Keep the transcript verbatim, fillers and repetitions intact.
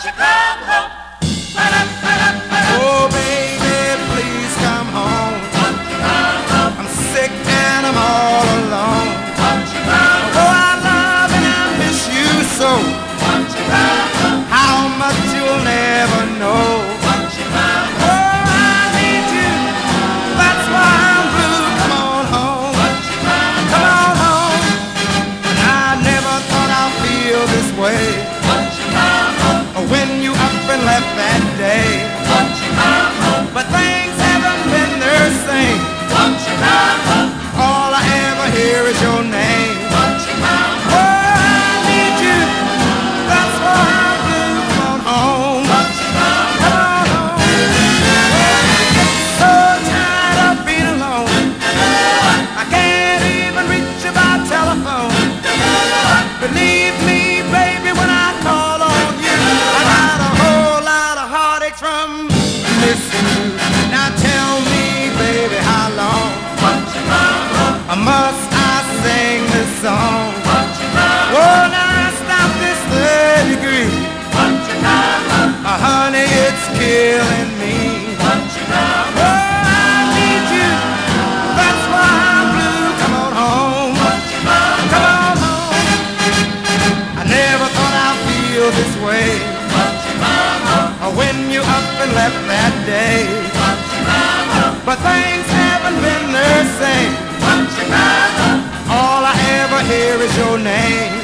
you come home? Oh, baby, please come home. Won't you come home? I'm sick and I'm all alone. Won't you come Oh, I love and I miss you so. Won't you come home? How much you'll never know. Won't you come Oh, I need you. That's why I'm blue. Come on home. Won't you come Come on home. I never thought I'd feel this way Won't you come home? when you up and left that day. Won't you come home? But things haven't been the same. Won't you come home? All I ever hear is your name. Won't you come Oh, I need you. That's why I'm blue. Come on home. Won't you come Come on home. So tired of being alone. I can't even reach you by telephone. Believe me, baby, when I call on you, I got a whole lot of heartache from missing you. Now tell me, baby, how long Won't you come home? must I sing this song? Won't you come Oh, now stop this third degree. Won't you come home? Uh, honey, it's killing me. Won't you come Oh, I need you. That's why I'm blue. Come on home. Won't you come Come on home. I never thought I'd feel this way Won't you come home? uh, when you up and left that day. Won't you come home? But things haven't been the same. Won't you come home? All I ever hear is your name.